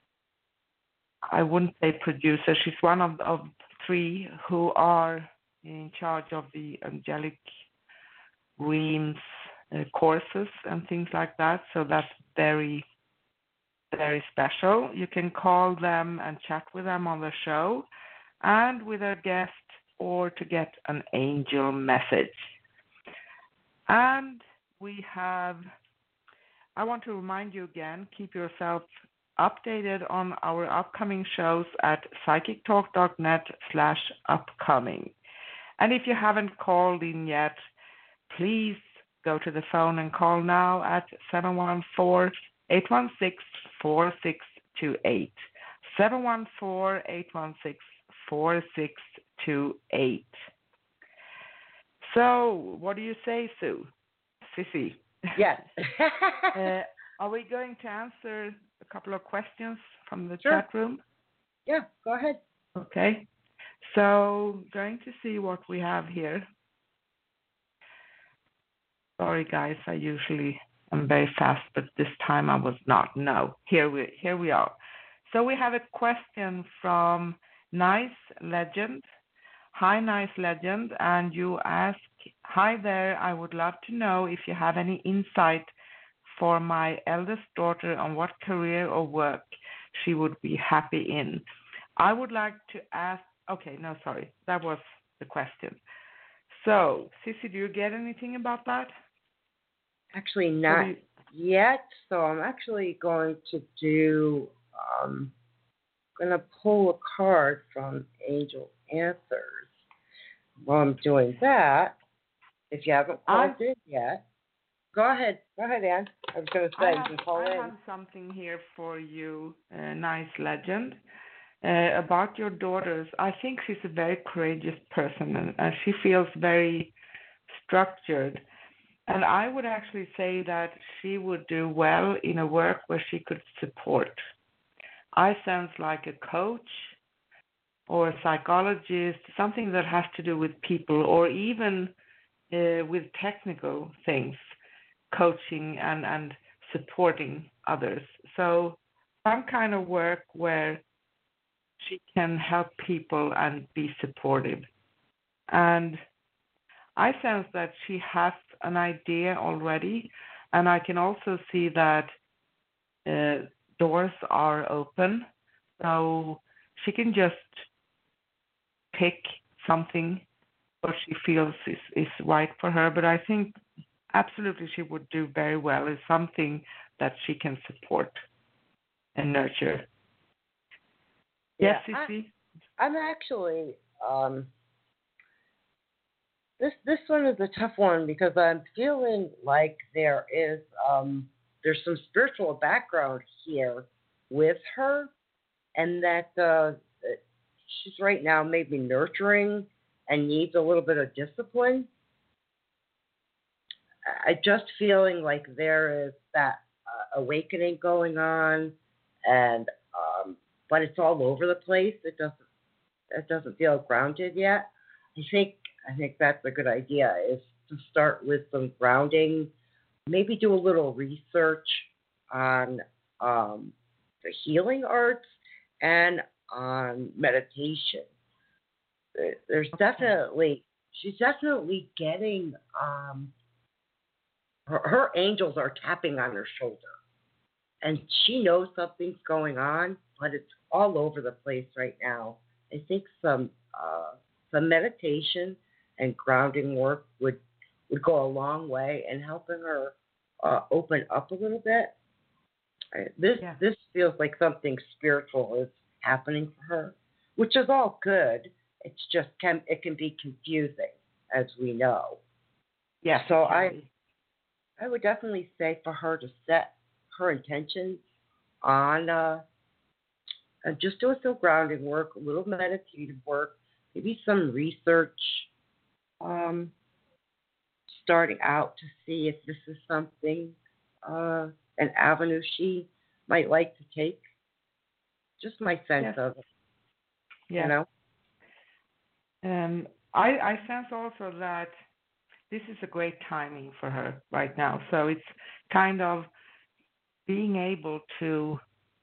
I wouldn't say producer, she's one of, of three who are in charge of the Angelic Reams uh, courses and things like that. So that's very very special. You can call them and chat with them on the show and with a guest or to get an angel message. And we have, I want to remind you again, keep yourself updated on our upcoming shows at psychictalk.net slash upcoming. And if you haven't called in yet, please go to the phone and call now at seven one four, eight one six, four six two eight. seven one four, eight one six, four six two eight. So, what do you say, Sue? Sissy? Yes. uh, are we going to answer a couple of questions from the Sure. chat room? Yeah, go ahead. Okay. So, going to see what we have here. Sorry, guys, I usually am very fast, but this time I was not. No, here we here we are. So we have a question from Nice Legend. Hi, Nice Legend, and you ask, hi there, I would love to know if you have any insight for my eldest daughter on what career or work she would be happy in. I would like to ask, okay, no, sorry, that was the question. So, Sissy, do you get anything about that? Actually, not you... yet. So I'm actually going to do, um, going to pull a card from Angel Answers. While I'm doing that, if you haven't called I... in yet, go ahead. Go ahead, Ann. I was going to say, I you have, can call I in. have something here for you, uh, Nice Legend, uh, about your daughters. I think she's a very courageous person, and, and she feels very structured. And I would actually say that she would do well in a work where she could support. I sense like a coach or a psychologist, something that has to do with people, or even uh, with technical things, coaching and, and supporting others. So some kind of work where she can help people and be supportive. And I sense that she has an idea already, and I can also see that uh, doors are open, so she can just pick something what she feels is, is right for her. But I think absolutely she would do very well. It's something that she can support and nurture. Yeah, Yes, Sissy? I, I'm actually... Um, This this one is a tough one because I'm feeling like there is um, there's some spiritual background here with her, and that uh, she's right now maybe nurturing and needs a little bit of discipline. I just feeling like there is that uh, awakening going on, and um, but it's all over the place. It doesn't it doesn't feel grounded yet. I think. I think that's a good idea, is to start with some grounding, maybe do a little research on um, the healing arts and on meditation. There's definitely, she's definitely getting, um, her, her angels are tapping on her shoulder. And she knows something's going on, but it's all over the place right now. I think some uh, some meditation and grounding work would, would go a long way in helping her uh, open up a little bit. I- This Yeah. this feels like something spiritual is happening for her, which is all good. It's just can it can be confusing, as we know. Yes. So it can I be. I would definitely say for her to set her intentions on uh, uh, just doing some grounding work, a little meditative work, maybe some research, um, starting out to see if this is something, uh, an avenue she might like to take. Just my sense Yes. of it, you Yes. know. Um, I, I sense also that this is a great timing for her right now. So it's kind of being able to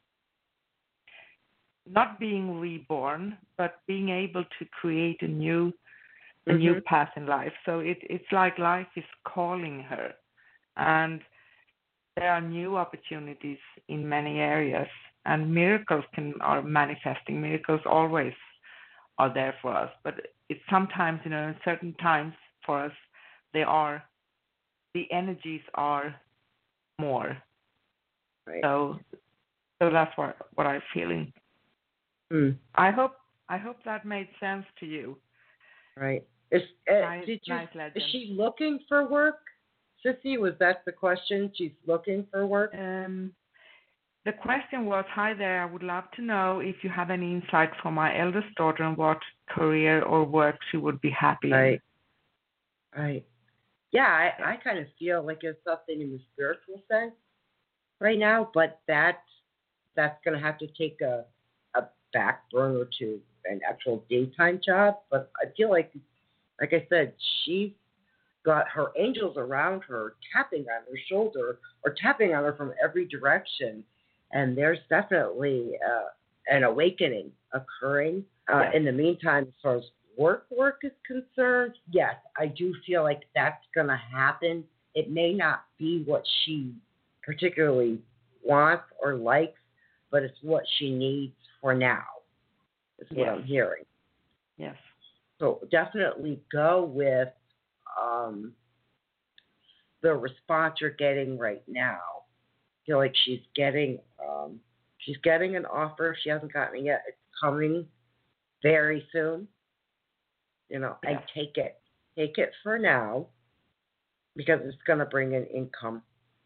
not being reborn, but being able to create a new a new Mhm. path in life. So it, it's like life is calling her, and there are new opportunities in many areas, and miracles can are manifesting. Miracles always are there for us, but it's sometimes, you know, in certain times for us, they are the energies are more. Right. So, so that's what what I'm feeling. Mm. I hope I hope that made sense to you. Right. Is uh, Nice, did you nice is legend. she looking for work? Sissy, was that the question? She's looking for work? Um, the question was, hi there. I would love to know if you have any insight for my eldest daughter on what career or work she would be happy Right. Right. Yeah, I, in. I kind of feel like it's something in the spiritual sense right now, but that that's gonna have to take a a back burner to an actual daytime job. But I feel like like I said, she's got her angels around her tapping on her shoulder or tapping on her from every direction. And there's definitely uh, an awakening occurring. Uh, Yes. In the meantime, as far as work work is concerned, yes, I do feel like that's going to happen. It may not be what she particularly wants or likes, but it's what she needs for now, is what Yes. I'm hearing. Yes. So definitely go with um, the response you're getting right now. I feel like she's getting um, she's getting an offer. She hasn't gotten it yet. It's coming very soon. You know, and Yes. take it. Take it for now because it's going to bring in income.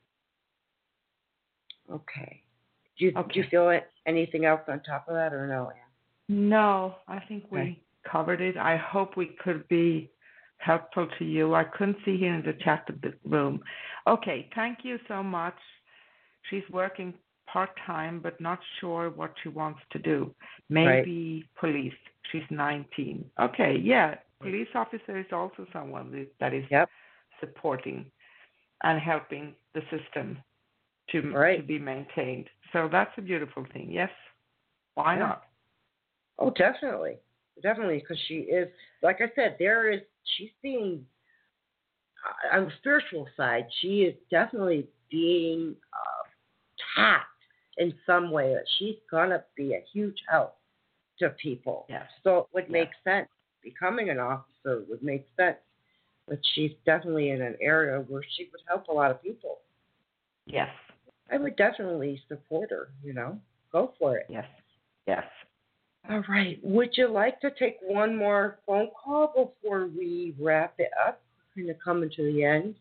Okay. Do you, do you Okay. feel it, anything else on top of that or no, Ann? No, I think we Okay. covered it. I hope we could be helpful to you. I couldn't see here in the chat room. Okay, thank you so much. She's working part-time, but not sure what she wants to do. Right. Maybe police. She's nineteen. Okay, yeah, police officer is also someone that is Yep. supporting and helping the system to Right. to be maintained. So that's a beautiful thing. Yes, why Yeah. not? Oh, definitely, definitely, because she is, like I said, there is, she's being, uh, on the spiritual side, she is definitely being uh, tapped in some way that she's gonna be a huge help to people. Yes. So it would Yes. make sense. Becoming an officer would make sense, but she's definitely in an area where she would help a lot of people. Yes. I would definitely support her. You know, go for it. Yes. Yes. All right. Would you like to take one more phone call before we wrap it up? We're kind of coming to the end.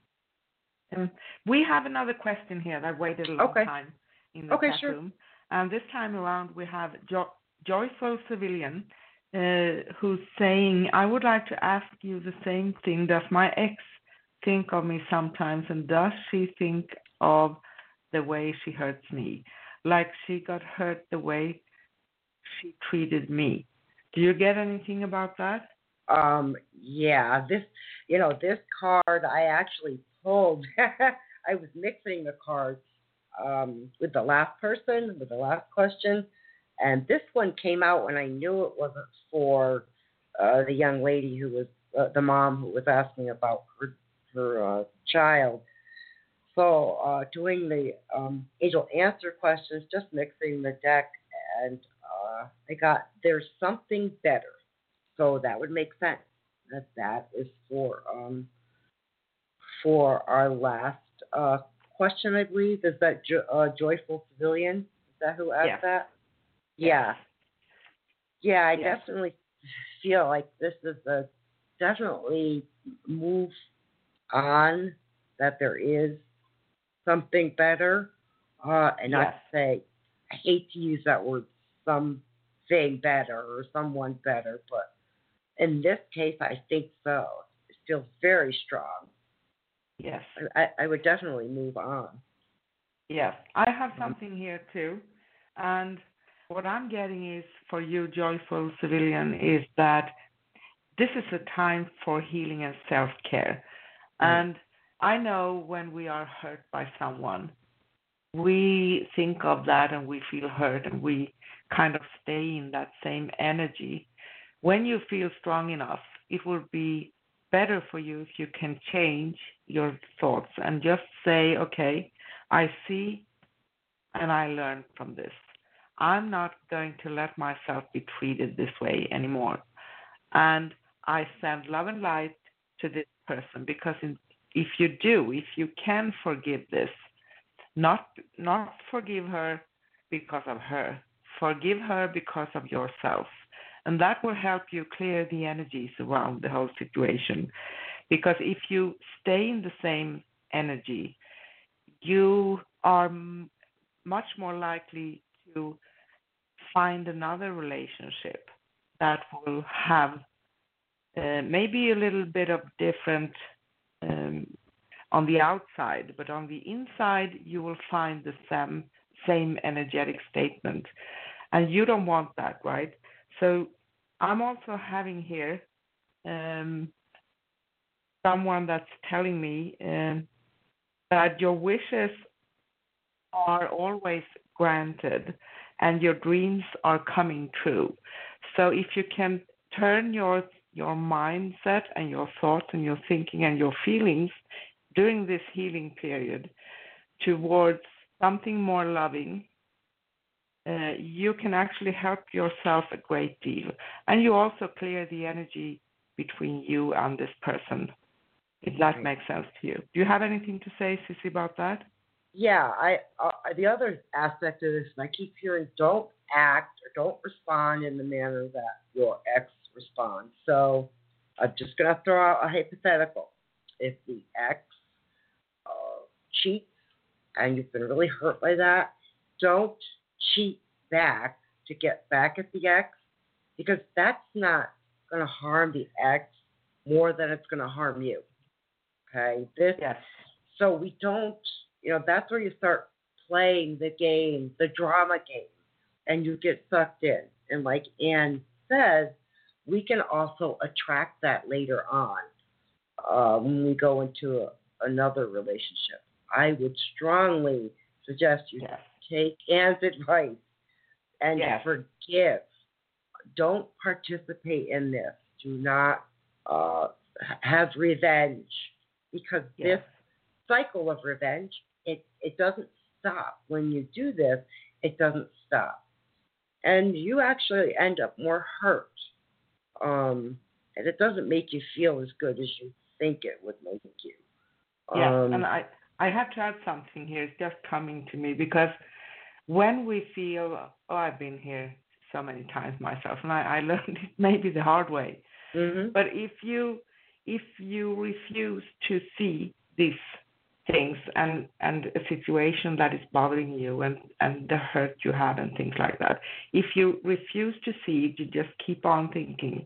Um, we have another question here that waited a long Okay. time in the Okay, chat sure. room. And this time around, we have jo- Joyful Civilian uh, who's saying, I would like to ask you the same thing. Does my ex think of me sometimes? And does she think of the way she hurts me? Like she got hurt the way she treated me. Do you get anything about that? Um, yeah, this, you know, this card I actually pulled. I was mixing the cards um, with the last person, with the last question, and this one came out when I knew it wasn't for uh, the young lady who was uh, the mom who was asking about her her uh, child. So uh, doing the um, angel answer questions, just mixing the deck, and uh, I got there's something better. So that would make sense that that is for um, for our last uh, question, I believe, is that jo- uh, Joyful Civilian. Is that who asked Yes. that? Yeah. Yeah, I Yes. definitely feel like this is a definitely move on, that there is something better. Uh, and not Yes. to say, I hate to use that word, something better or someone better, but in this case, I think so. It feels very strong. Yes. I, I would definitely move on. Yes. I have something here too. And what I'm getting is for you, Joyful Civilian, is that this is a time for healing and self-care. Right. And I know when we are hurt by someone, we think of that and we feel hurt and we kind of stay in that same energy. When you feel strong enough, it will be better for you if you can change your thoughts and just say, okay, I see and I learn from this. I'm not going to let myself be treated this way anymore. And I send love and light to this person, because in, if you do, if you can forgive this, not not forgive her because of her, forgive her because of yourself. And that will help you clear the energies around the whole situation. Because if you stay in the same energy, you are m- much more likely to find another relationship that will have uh, maybe a little bit of different um, on the outside, but on the inside you will find the same same energetic statement, and you don't want that, right? So I'm also having here um, someone that's telling me um, that your wishes are always granted and your dreams are coming true. So if you can turn your your mindset and your thoughts and your thinking and your feelings during this healing period towards something more loving, uh, you can actually help yourself a great deal. And you also clear the energy between you and this person, if that Right. makes sense to you. Do you have anything to say, Sissy, about that? Yeah, I uh, the other aspect of this, and I keep hearing, don't act or don't respond in the manner that your ex responds. So I'm just going to throw out a hypothetical. If the ex uh, cheats and you've been really hurt by that, don't cheat back to get back at the ex, because that's not going to harm the ex more than it's going to harm you. Okay? This Yes. So we don't, you know, that's where you start playing the game, the drama game, and you get sucked in. And like Anne says, we can also attract that later on uh, when we go into a, another relationship. I would strongly suggest you Yes. take Anne's advice and Yes. forgive. Don't participate in this. Do not uh, have revenge, because Yes. this cycle of revenge, it, it doesn't stop. When you do this, it doesn't stop. And you actually end up more hurt. Um, and it doesn't make you feel as good as you think it would make you. Yes, Um, and I, I have to add something here. It's just coming to me because when we feel, oh, I've been here so many times myself, and I, I learned it maybe the hard way. mhm. But if you if you refuse to see these things and, and a situation that is bothering you and, and the hurt you have and things like that, if you refuse to see it, you just keep on thinking,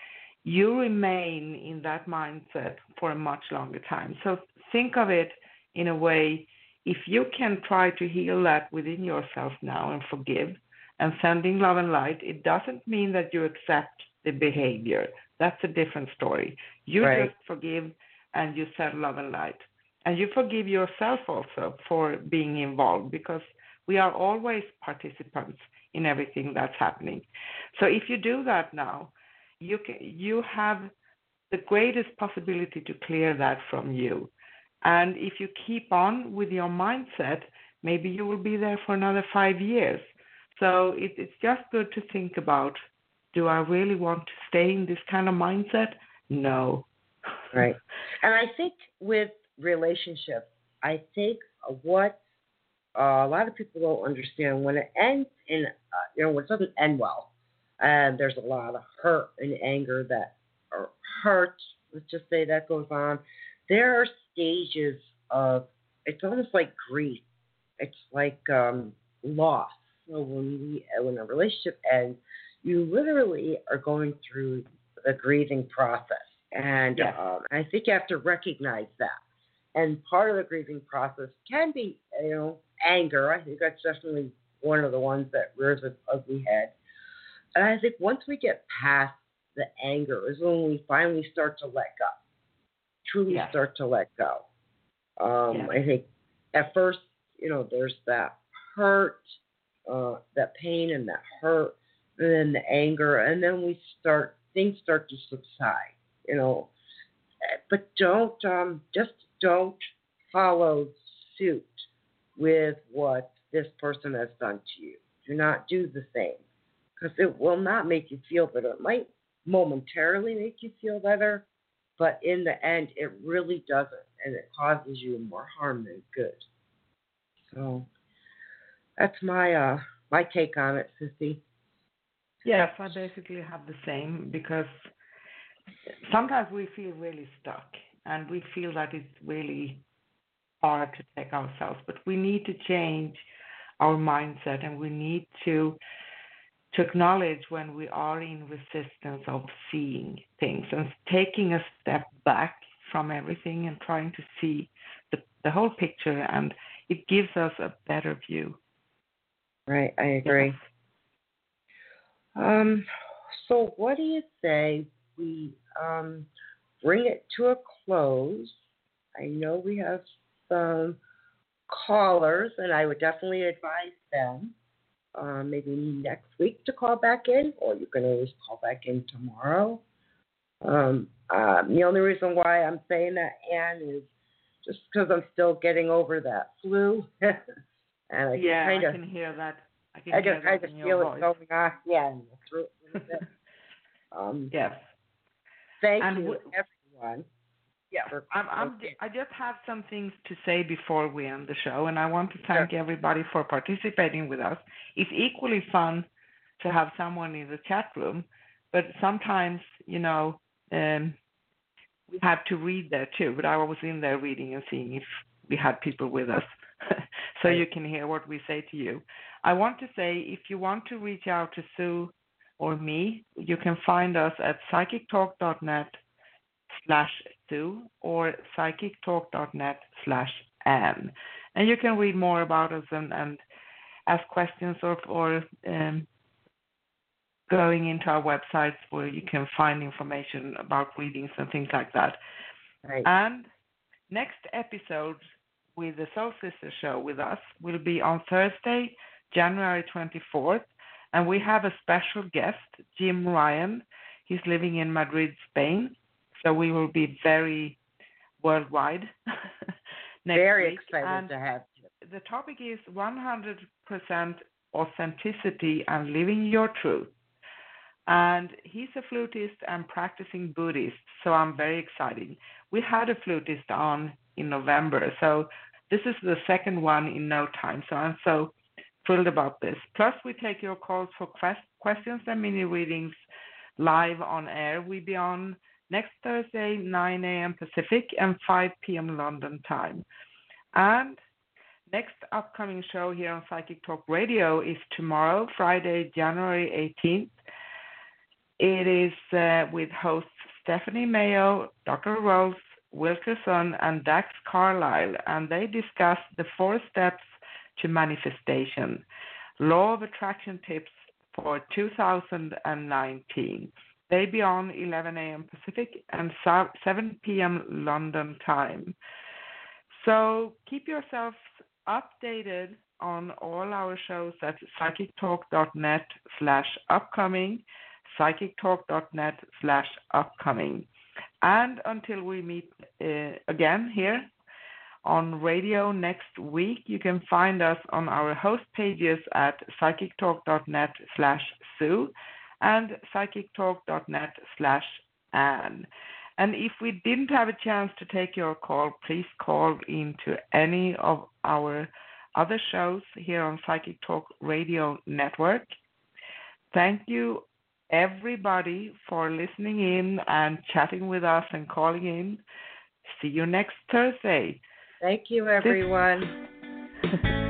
you remain in that mindset for a much longer time. So think of it in a way, if you can try to heal that within yourself now and forgive and sending love and light, it doesn't mean that you accept the behavior. That's a different story. You Right. just forgive and you send love and light. And you forgive yourself also for being involved, because we are always participants in everything that's happening. So if you do that now, you can, you have the greatest possibility to clear that from you. And if you keep on with your mindset, maybe you will be there for another five years. So it, it's just good to think about, do I really want to stay in this kind of mindset? No. Right. And I think with relationships, I think uh, what uh, a lot of people don't understand when it ends in, uh, you know, when it doesn't end well, and there's a lot of hurt and anger that, or hurt, let's just say that goes on. There are stages of, it's almost like grief. It's like um, loss. So when we, when a relationship ends, you literally are going through the grieving process, and Yes. um, I think you have to recognize that. And part of the grieving process can be, you know, anger. I think that's definitely one of the ones that rears its ugly head. And I think once we get past the anger is when we finally start to let go, truly Yes. start to let go. Um, Yes. I think at first, you know, there's that hurt, uh, that pain and that hurt, and then the anger, and then we start, things start to subside, you know. But don't, um, just don't follow suit with what this person has done to you. Do not do the same, because it will not make you feel better. It might momentarily make you feel better, but in the end, it really doesn't, and it causes you more harm than good. So that's my uh my take on it, Sissy. Yes, I basically have the same because sometimes we feel really stuck and we feel that it's really hard to take ourselves, but we need to change our mindset and we need to to acknowledge when we are in resistance of seeing things and taking a step back from everything and trying to see the, the whole picture, and it gives us a better view. Right, I agree. Yes. Um, so what do you say we um bring it to a close? I know we have some callers, and I would definitely advise them uh, maybe next week to call back in, or you can always call back in tomorrow. Um, um, the only reason why I'm saying that, Anne, is just because I'm still getting over that flu, and I Yeah, kind I of, can hear that. I can I hear just that kind of in feel your it voice. going on, yeah, in the throat a little bit. Um, Yes. thank And you, w- everyone. Yeah, for I'm, I'm, okay. I just have some things to say before we end the show, and I want to thank Sure. everybody for participating with us. It's equally fun to have someone in the chat room, but sometimes, you know, um, we had to read there too, but I was in there reading and seeing if we had people with us so Right. you can hear what we say to you. I want to say if you want to reach out to Sue or me, you can find us at psychic talk dot net slash Sue or psychic talk dot net slash Anne. And you can read more about us and, and ask questions or, or um, going into our websites where you can find information about readings and things like that. Right. And next episode with the Soul Sister Show with us will be on Thursday, January twenty-fourth. And we have a special guest, Jim Ryan. He's living in Madrid, Spain. So we will be very worldwide next Very week. excited And to have you. the topic is one hundred percent authenticity and living your truth. And he's a flutist and practicing Buddhist, so I'm very excited. We had a flutist on in November, so this is the second one in no time. So I'm so thrilled about this. Plus, we take your calls for quest- questions and mini readings live on air. We'll be on next Thursday, nine a.m. Pacific and five p.m. London time. And next upcoming show here on Psychic Talk Radio is tomorrow, Friday, January eighteenth. It is uh, with hosts Stephanie Mayo, Doctor Rose Wilkerson, and Dax Carlisle, and they discuss the four steps to manifestation, law of attraction tips for two thousand nineteen. They be on eleven a.m. Pacific and seven p.m. London time. So keep yourselves updated on all our shows at psychic talk dot net slash upcoming, psychic talk dot net slash upcoming. And until we meet uh, again here on radio next week, you can find us on our host pages at psychic talk dot net slash Sue and psychic talk dot net slash Anne. And if we didn't have a chance to take your call, please call into any of our other shows here on Psychic Talk Radio Network. Thank you, everybody, for listening in and chatting with us and calling in. See you next Thursday. Thank you, everyone. This...